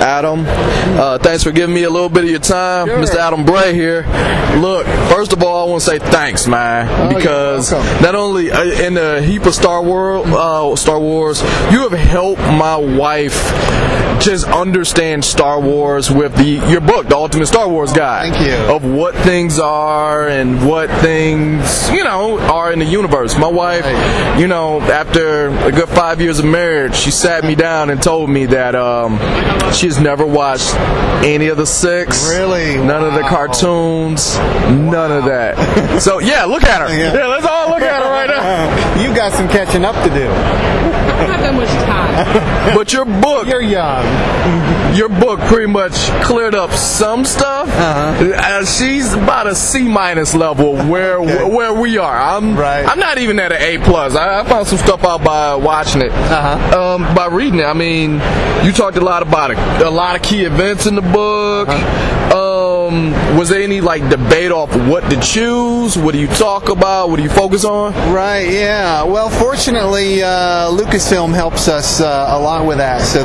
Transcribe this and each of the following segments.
Adam. Thanks for giving me a little bit of your time. Sure. Mr. Adam Bray here. Look, first of all, I want to say thanks, man, because not only in the heap of Star Wars, you have helped my wife just understand Star Wars with your book, The Ultimate Star Wars Guide. Thank you. Of what things are and what things, are in the universe. My wife, after a good 5 years of marriage, she sat me down and told me that she's never watched any of the six. Really? None of the cartoons. None of that. So, yeah, look at her. Yeah, let's all look at her right now. You got some catching up to do. I don't have that much time. But your book... You're young. Your book pretty much cleared up some stuff. She's about a C- level where we are. I'm not even at an A+. I found some stuff out by watching it. By reading it. I mean, you talked a lot about it. A lot of key events in the book. Was there any debate off what to choose? What do you talk about? What do you focus on? Right, yeah. Well, fortunately, Lucasfilm helps us a lot with that. So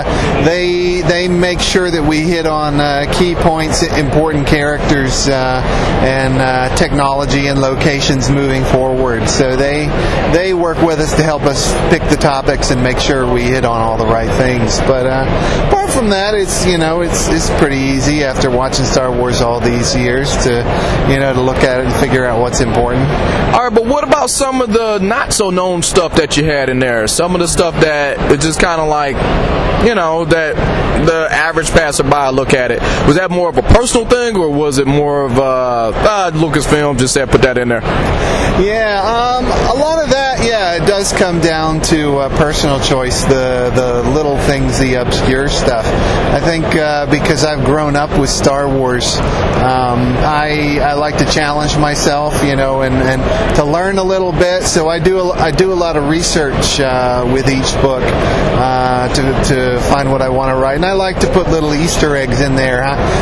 they make sure that we hit on key points, important characters, and technology and locations moving forward. So they work with us to help us pick the topics and make sure we hit on all the right things. But apart from that, it's pretty easy after watching Star Wars all these years to look at it and figure out what's important. All right, but what about some of the not so known stuff that you had in there? Some of the stuff that is just kind of that the average passerby look at it. Was that more of a personal thing, or was it more of Lucasfilm just said put that in there? Yeah, a lot of that, it does come down to personal choice, the little things, the obscure stuff. I think because I've grown up with Star Wars, I like to challenge myself, and to learn a little bit. So I do a lot of research with each book to find what I want to write, and I like to put little Easter eggs in there,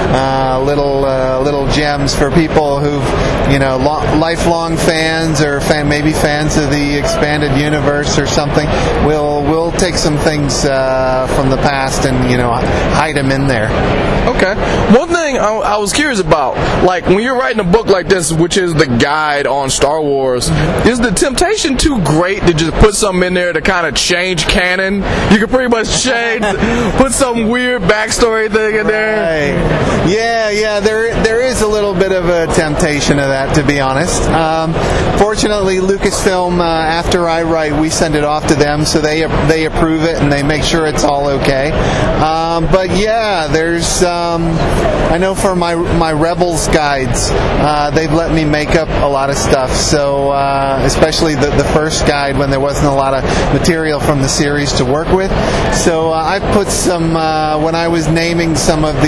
little gems for people who've lifelong fans or maybe fans of the expanded universe or something. We'll take some things from the past and hide them in there. Okay. One thing I was curious about, when you're writing a book like this, which is the guide on Star Wars, is the temptation too great to just put something in there to kind of change canon? You can pretty much put some weird backstory thing in there. Right. Yeah. There is a little bit of a temptation of that, to be honest. Fortunately, Lucasfilm, after I write, we send it off to them, so they approve it and they make sure it's all okay. But yeah, there's I know for my Rebels guides, they've let me make up a lot of stuff. So especially the first guide when there wasn't a lot of material from the series to work with. So I put some when I was naming some of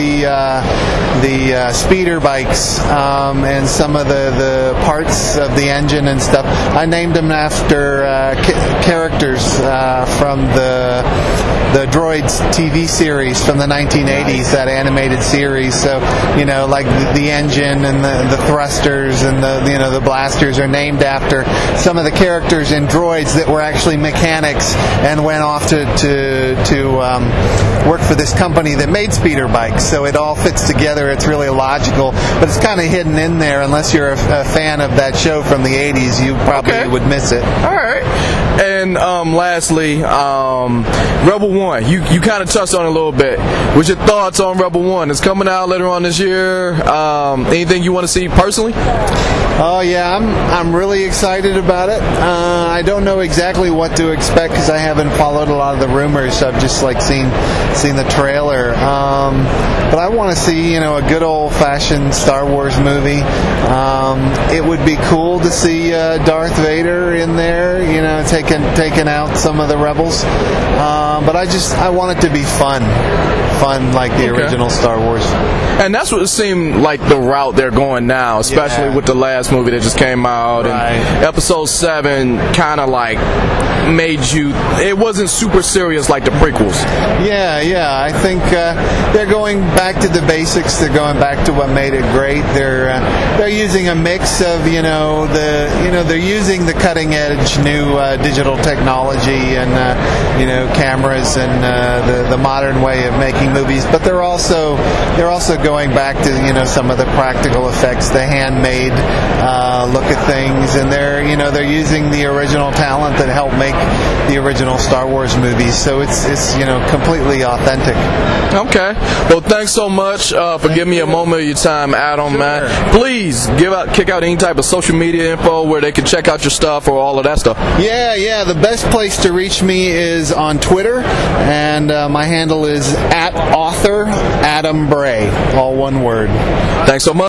the speeder bikes and some of the parts of the engine and stuff. I named them after characters from the Droids TV series from the 1980s, that animated series. So like the engine and the thrusters and the blasters are named after some of the characters in Droids that were actually mechanics and went off to work for this company that made speeder bikes. So it all fits together. It's really logical, but it's kind of hidden in there. Unless you're a fan of that show from the 80s, you probably would miss it. All right. And lastly, Rebel One. You kind of touched on it a little bit. What's your thoughts on Rebel One? It's coming out later on this year. Anything you want to see personally? Oh yeah, I'm really excited about it. I don't know exactly what to expect because I haven't followed a lot of the rumors. I've just seen the trailer. But I want to see a good old-fashioned Star Wars movie. It would be cool to see Darth Vader in there, taking out some of the rebels. But I want it to be fun like the original Star Wars. And that's what it seemed like the route they're going now, especially with the last movie that just came out. And Episode 7 kind of made you, it wasn't super serious like the prequels. Yeah. I think they're going back to the basics. They're going back to what made it great. They're using a mix of they're using the cutting edge new digital technology and cameras and the modern way of making movies. But they're also going back to some of the practical effects, the handmade look at things, and they're using the original talent that helped make the original Star Wars movies. So it's completely authentic. Okay. Well, thanks so much for giving me a moment of your time, Adam. Sure. Man, please kick out any type of social media info where they can check out your stuff or all of that stuff. Yeah. The best place to reach me is on Twitter, and my handle is @author Adam Bray, all one word. Thanks so much.